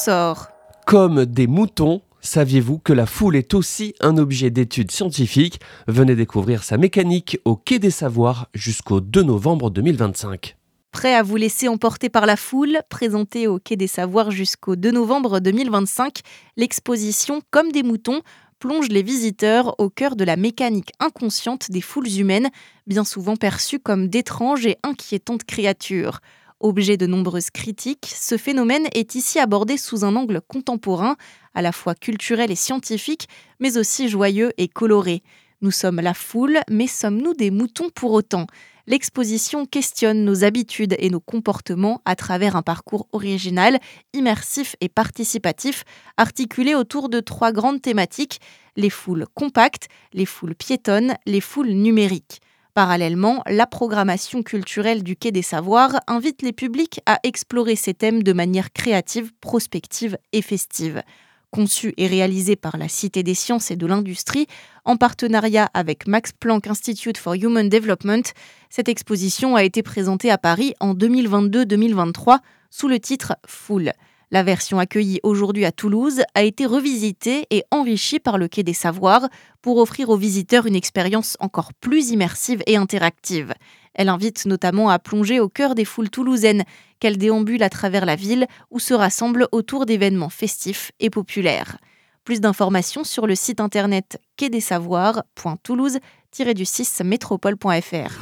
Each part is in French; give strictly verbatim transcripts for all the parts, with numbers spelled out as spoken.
sort. Comme des moutons, saviez-vous que la foule est aussi un objet d'étude scientifique ? Venez découvrir sa mécanique au Quai des Savoirs jusqu'au deux novembre deux mille vingt-cinq. Prêt à vous laisser emporter par la foule, présentée au Quai des Savoirs jusqu'au deux novembre deux mille vingt-cinq, l'exposition Comme des moutons plonge les visiteurs au cœur de la mécanique inconsciente des foules humaines, bien souvent perçues comme d'étranges et inquiétantes créatures. Objet de nombreuses critiques, ce phénomène est ici abordé sous un angle contemporain, à la fois culturel et scientifique, mais aussi joyeux et coloré. Nous sommes la foule, mais sommes-nous des moutons pour autant ? L'exposition questionne nos habitudes et nos comportements à travers un parcours original, immersif et participatif, articulé autour de trois grandes thématiques, les foules compactes, les foules piétonnes, les foules numériques. Parallèlement, la programmation culturelle du Quai des Savoirs invite les publics à explorer ces thèmes de manière créative, prospective et festive. Conçue et réalisée par la Cité des sciences et de l'industrie, en partenariat avec Max Planck Institute for Human Development, cette exposition a été présentée à Paris en deux mille vingt-deux deux mille vingt-trois sous le titre « Foule ». La version accueillie aujourd'hui à Toulouse a été revisitée et enrichie par le Quai des Savoirs pour offrir aux visiteurs une expérience encore plus immersive et interactive. Elle invite notamment à plonger au cœur des foules toulousaines, qu'elles déambulent à travers la ville ou se rassemblent autour d'événements festifs et populaires. Plus d'informations sur le site internet quai des savoirs point toulouse tiret du six métropole point f r.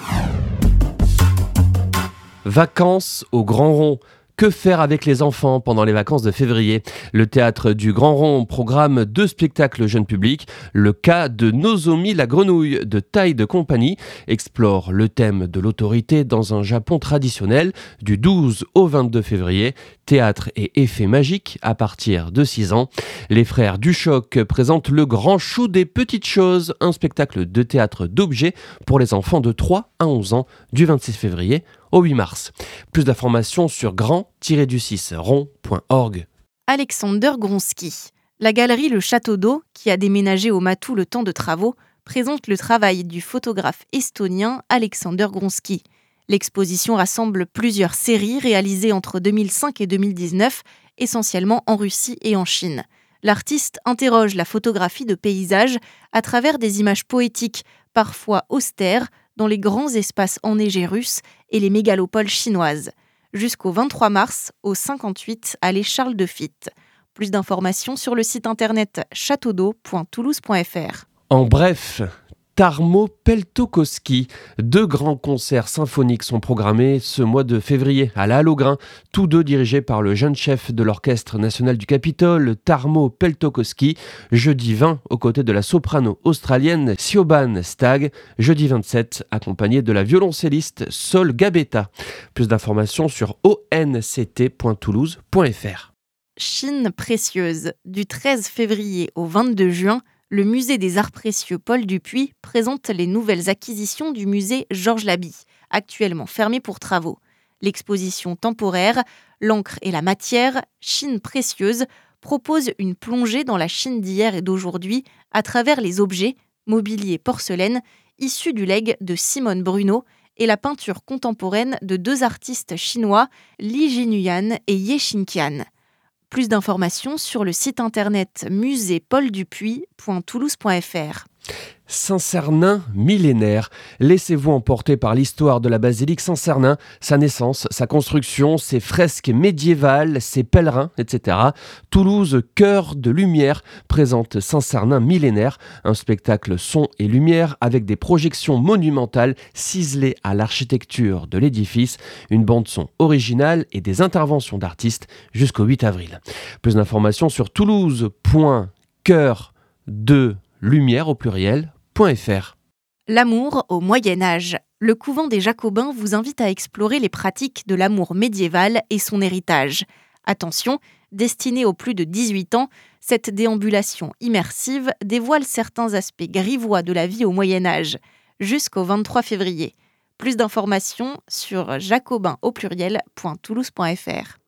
Vacances au Grand Rond. Que faire avec les enfants pendant les vacances de février ? Le théâtre du Grand Rond programme deux spectacles jeunes publics. Le cas de Nozomi la grenouille de taille de compagnie explore le thème de l'autorité dans un Japon traditionnel du douze au vingt-deux février. Théâtre et effets magiques à partir de six ans. Les frères Duchoc présentent Le Grand Chou des Petites Choses, un spectacle de théâtre d'objets pour les enfants de trois à onze ans du vingt-six février au huit mars. Plus d'informations sur grand tiret du six rond point org. Alexander Gronski. La galerie Le Château d'Eau, qui a déménagé au Matou le temps de travaux, présente le travail du photographe estonien Alexander Gronski. L'exposition rassemble plusieurs séries réalisées entre deux mille cinq et deux mille dix-neuf, essentiellement en Russie et en Chine. L'artiste interroge la photographie de paysages à travers des images poétiques, parfois austères, dans les grands espaces enneigés russes et les mégalopoles chinoises. Jusqu'au vingt-trois mars, au cinquante-huit, allée Charles de Fitte. Plus d'informations sur le site internet château d'eau point toulouse point f r. En bref, Tarmo Peltokoski. Deux grands concerts symphoniques sont programmés ce mois de février à la Halle aux Grains, tous deux dirigés par le jeune chef de l'Orchestre national du Capitole, Tarmo Peltokoski, jeudi vingt aux côtés de la soprano australienne Siobhan Stagg, jeudi vingt-sept accompagné de la violoncelliste Sol Gabetta. Plus d'informations sur o n c t point toulouse point f r. Chine précieuse. Du treize février au vingt-deux juin, le musée des arts précieux Paul Dupuy présente les nouvelles acquisitions du musée Georges Laby, actuellement fermé pour travaux. L'exposition temporaire « L'encre et la matière, Chine précieuse » propose une plongée dans la Chine d'hier et d'aujourd'hui à travers les objets, mobilier, porcelaine, issus du legs de Simone Bruno et la peinture contemporaine de deux artistes chinois, Li Jinyuan et Ye Xinqian. Plus d'informations sur le site internet musée paul dupuy point toulouse point f r. Saint-Cernin millénaire. Laissez-vous emporter par l'histoire de la basilique Saint-Cernin, sa naissance, sa construction, ses fresques médiévales, ses pèlerins, et cetera. Toulouse, cœur de lumière, présente Saint-Cernin millénaire, un spectacle son et lumière avec des projections monumentales ciselées à l'architecture de l'édifice, une bande-son originale et des interventions d'artistes jusqu'au huit avril. Plus d'informations sur toulouse point cœur de lumière au pluriel point f r. L'amour au Moyen-Âge. Le couvent des Jacobins vous invite à explorer les pratiques de l'amour médiéval et son héritage. Attention, destinée aux plus de dix-huit ans, cette déambulation immersive dévoile certains aspects grivois de la vie au Moyen-Âge, jusqu'au vingt-trois février. Plus d'informations sur jacobins au pluriel point toulouse point f r.